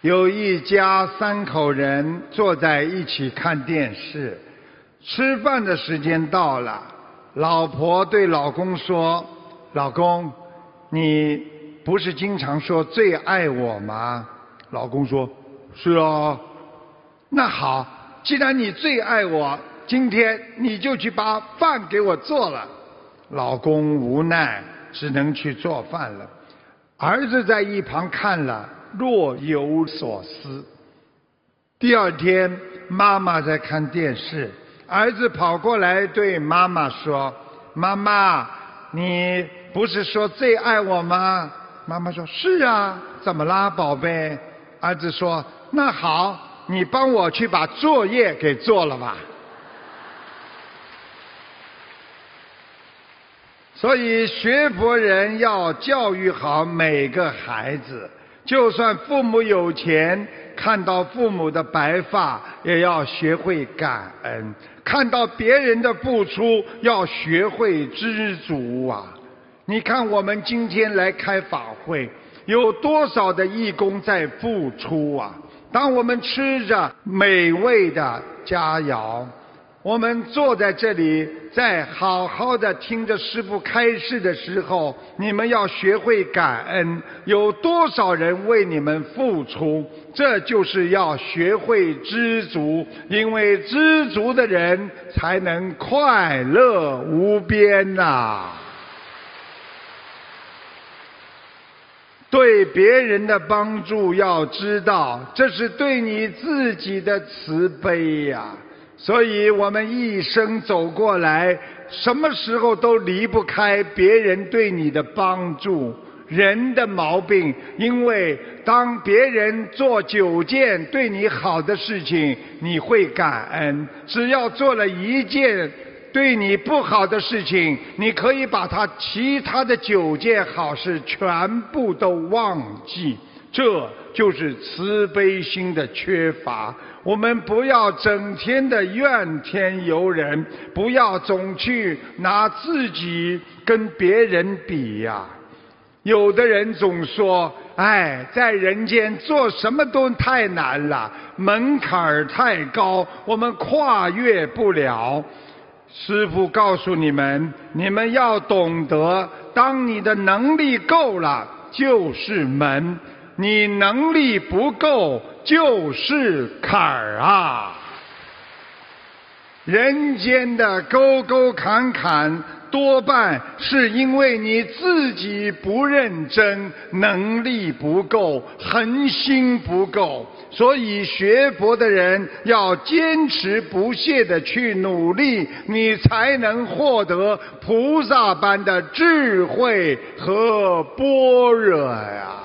有一家3口人坐在一起看电视，吃饭的时间到了，老婆对老公说：“老公，你不是经常说最爱我吗？”老公说：“是啊。”那好，既然你最爱我，今天你就去把饭给我做了。老公无奈，只能去做饭了。儿子在一旁看了，若有所思。第二天，妈妈在看电视，儿子跑过来对妈妈说：“妈妈，你不是说最爱我吗？”妈妈说：“是啊，怎么啦，宝贝？”儿子说：“那好，你帮我去把作业给做了吧。”所以学佛人要教育好每个孩子，就算父母有钱，看到父母的白发也要学会感恩，看到别人的付出要学会知足啊。你看我们今天来开法会，有多少的义工在付出啊。当我们吃着美味的佳肴，我们坐在这里在好好的听着师父开示的时候，你们要学会感恩，有多少人为你们付出，这就是要学会知足，因为知足的人才能快乐无边呐。对别人的帮助要知道，这是对你自己的慈悲呀。所以我们一生走过来，什么时候都离不开别人对你的帮助。人的毛病，因为当别人做9件对你好的事情，你会感恩；只要做了1件对你不好的事情，你可以把其他的9件好事全部都忘记。这就是慈悲心的缺乏。我们不要整天的怨天尤人，不要总去拿自己跟别人比呀。有的人总说，在人间做什么都太难了，门槛太高，我们跨越不了。师父告诉你们，你们要懂得，当你的能力够了，就是门；你能力不够，就是坎儿啊！人间的沟沟坎坎，多半是因为你自己不认真，能力不够，恒心不够。所以学佛的人要坚持不懈地去努力，你才能获得菩萨般的智慧和般若呀。